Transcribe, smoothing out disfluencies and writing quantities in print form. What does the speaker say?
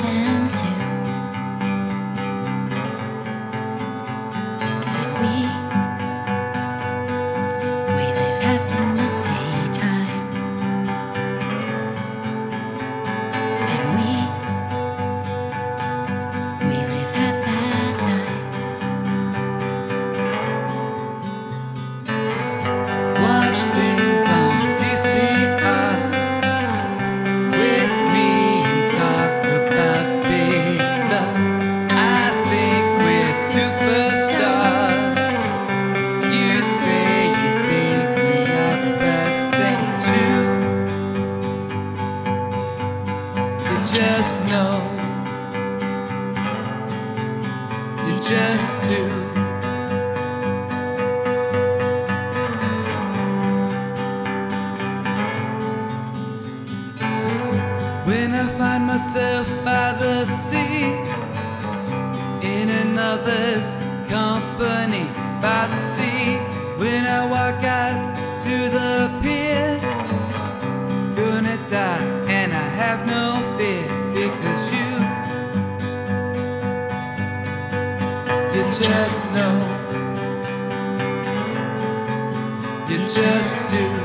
them too. And we live half in the daytime, and we live half at night. Watch things on VCR with me and talk about big love. I think we're superstars. You say you think we are the best thing true. You just know, you just do. When I find myself by the sea, in another's company by the sea, when I walk out to the pier, gonna die and I have no fear, because you just know, you just do.